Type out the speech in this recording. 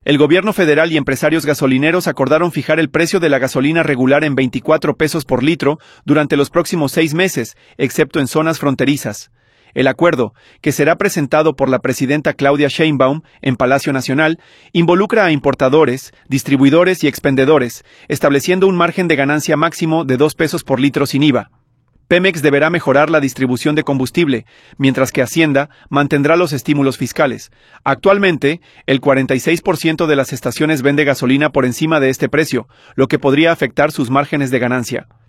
El gobierno federal y empresarios gasolineros acordaron fijar el precio de la gasolina regular en 24 pesos por litro durante los próximos 6 meses, excepto en zonas fronterizas. El acuerdo, que será presentado por la presidenta Claudia Sheinbaum en Palacio Nacional, involucra a importadores, distribuidores y expendedores, estableciendo un margen de ganancia máximo de 2 pesos por litro sin IVA. Pemex deberá mejorar la distribución de combustible, mientras que Hacienda mantendrá los estímulos fiscales. Actualmente, el 46% de las estaciones vende gasolina por encima de este precio, lo que podría afectar sus márgenes de ganancia.